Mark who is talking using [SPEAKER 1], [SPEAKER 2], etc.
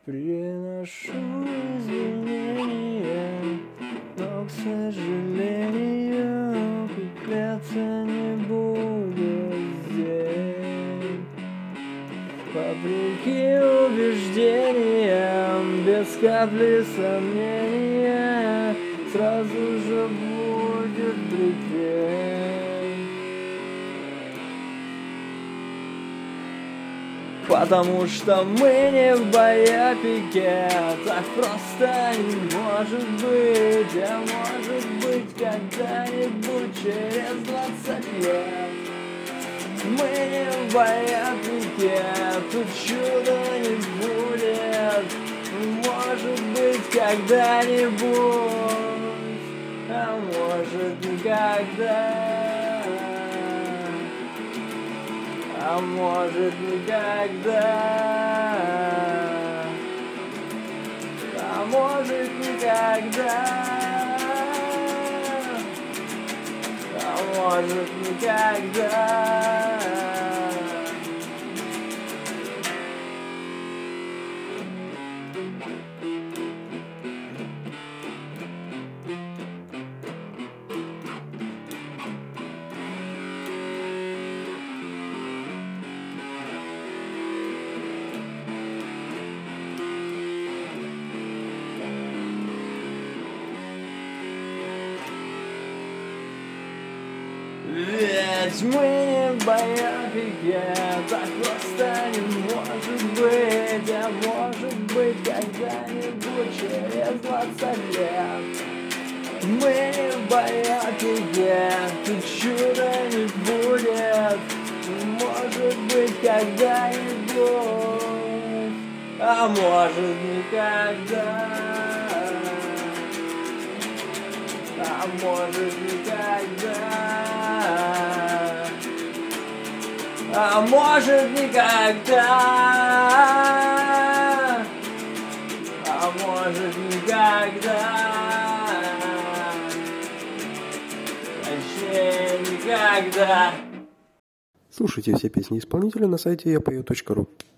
[SPEAKER 1] Приношу извинения, но, к сожалению, купляться не буду здесь. Вопреки убеждениям, без капли сомнения, сразу же будет припев. Потому что мы не в боепике, так просто не может быть. А может быть когда-нибудь через 20 лет. Мы не в боепике, тут чуда не будет. Может быть когда-нибудь, а может никогда. А может никогда, а может никогда, а может никогда. Ведь мы не в боепике, так просто не может быть. А может быть когда-нибудь через 20 лет. Мы не в боепике, тут чуда не будет. Может быть когда-нибудь, а может никогда. А может никогда, а может никогда, а может никогда, вообще никогда.
[SPEAKER 2] Слушайте все песни исполнителя на сайте yapeo.ru.